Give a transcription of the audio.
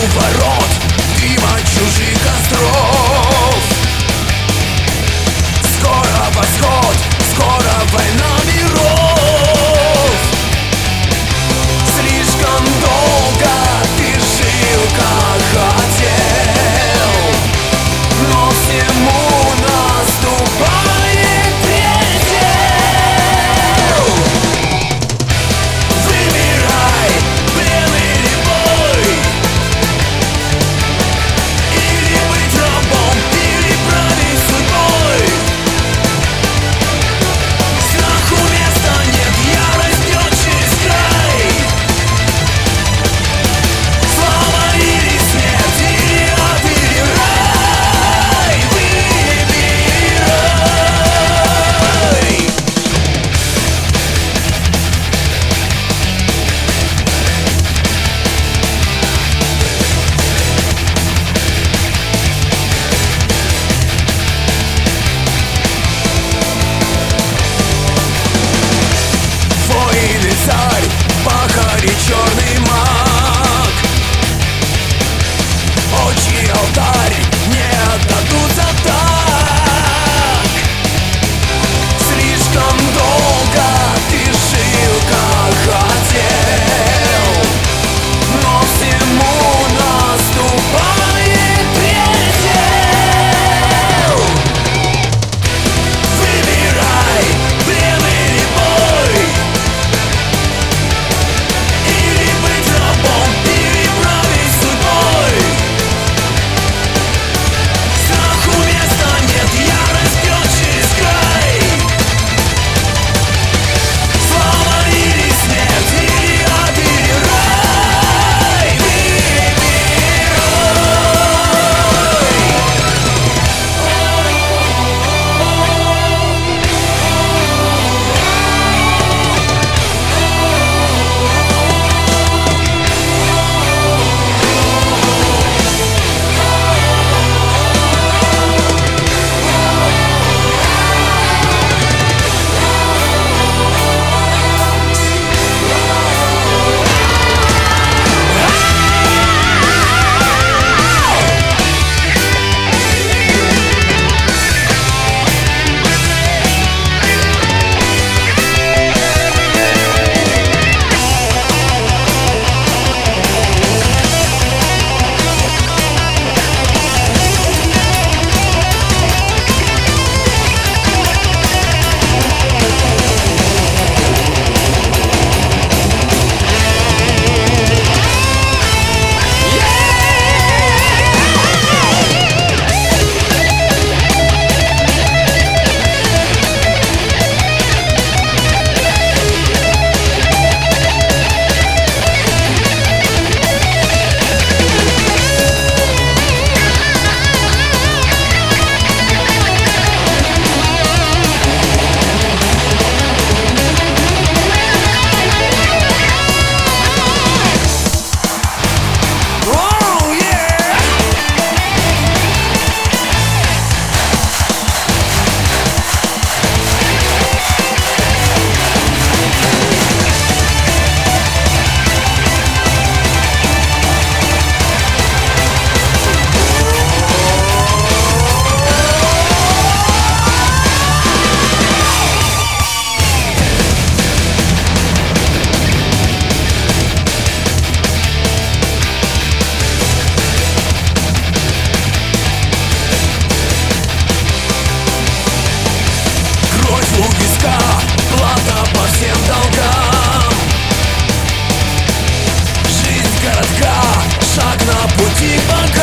ворот дыма чужих костров. Скоро восход, скоро война миров. Слишком долго ты жил, как хотел, но всему наступает предел. Выбирай, плен или бой, или быть рабом, или править судьбой. Страху места нет, ярость бьет через край. Слава или смерть, или ад, или рай. Выбирай. Воин и царь, пахарь и черный маг, очи алтарь не отдадут за так. Слишком долго ты жил, как хотел, но всему наступает предел. Выбирай, плен или бой, или быть рабом, или править судьбой. Страху места нет, ярость бьет через край. Слава или смерть, или ад, или рай. Кровь у виска, плата по всем долгам. Жизнь городка, шаг на пути пока.